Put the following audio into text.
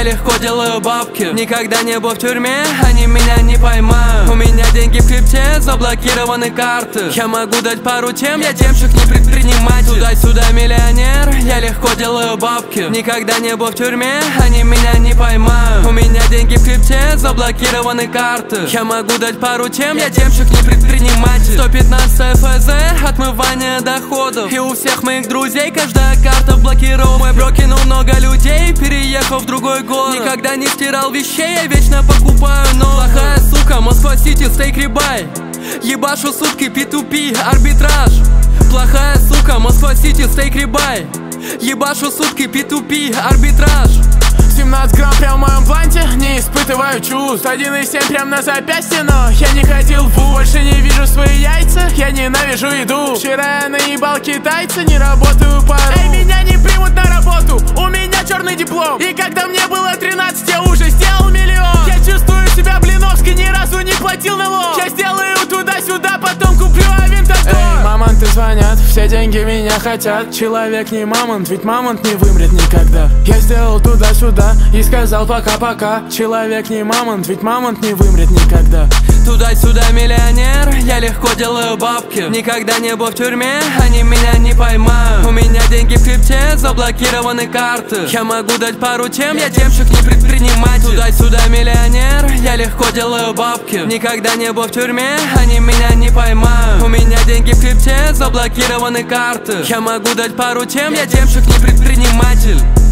легко делаю бабки. Никогда не был в тюрьме, они меня не поймают. У меня деньги в крипте, заблокированы карты. Я могу дать пару тем, я демщик, не предприниматель. Туда-сюда миллионер, я легко делаю бабки. Никогда не был в тюрьме, они меня не поймают. У меня деньги в крипте, заблокированы карты. Я могу дать пару тем, я демщик, не предприниматель. 115 ФЗ, отмывание доходов. И у всех моих друзей каждая карта в блокировке. Мой бро кинул много людей, переехал в другой город. Никогда не стирал вещей, я вечно покупаю новые. Плохая сука, Москва-Сити, стейк рибай. Ебашу сутки, P2P, арбитраж. Плохая сука, Москва-Сити, стейк рибай. Ебашу сутки, P2P, арбитраж. 17 грамм прям в моем бланте, не испытываю чувств. 1,7 прям на запястье, но я не ходил в вуз. Больше не вижу свои яйца, я ненавижу еду. Вчера я наебал китайца, не работаю по ру. Эй, меня не примут на работу, у меня черный диплом. И когда мне было 13, я уже сделал миллион. Я чувствую себя Блиновской, ни разу не платил налог. Я сделаю туда-сюда, потом куплю авинтодор. Эй, мамонты звонят, все деньги меня хотят. Человек не мамонт, ведь мамонт не вымрет никогда. Я сделал туда-сюда и сказал пока-пока. Человек не мамонт, ведь мамонт не вымрет никогда. Туда-сюда миллионер, я легко делаю бабки. Никогда не был в тюрьме, они меня не поймают. У меня деньги в крипте, заблокированы карты. Я могу дать пару тем, я демщик, не предприниматель. Туда-сюда миллионер, я легко делаю бабки. Никогда не был в тюрьме, они меня не поймают. У меня деньги в крипте, заблокированы карты. Я могу дать пару тем, я демщик, не предприниматель.